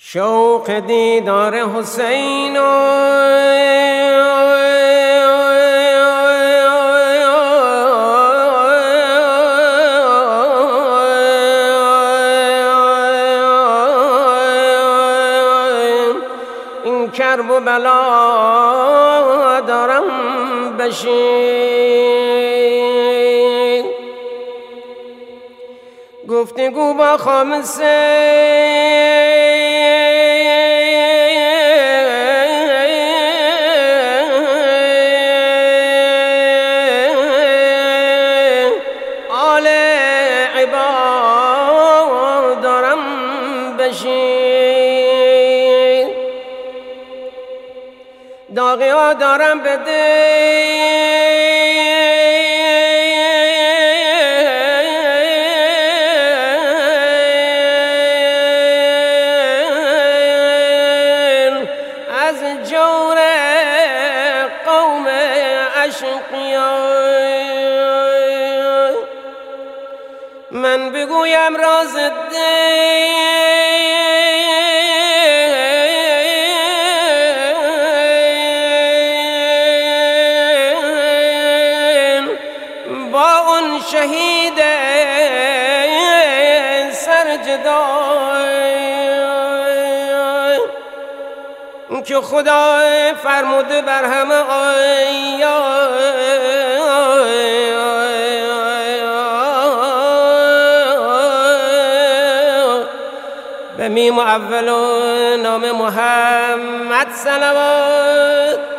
شوق دیدار حسین این کرب و بلا دارم بشین گفتگو با خامسه آل عباد دارم بشین داغی ها دارم بده از جور قوم اشقیان من بگویم راز دل با اون شهید سرجدای که خدا فرموده بر همه به میم اول نام محمد صلوات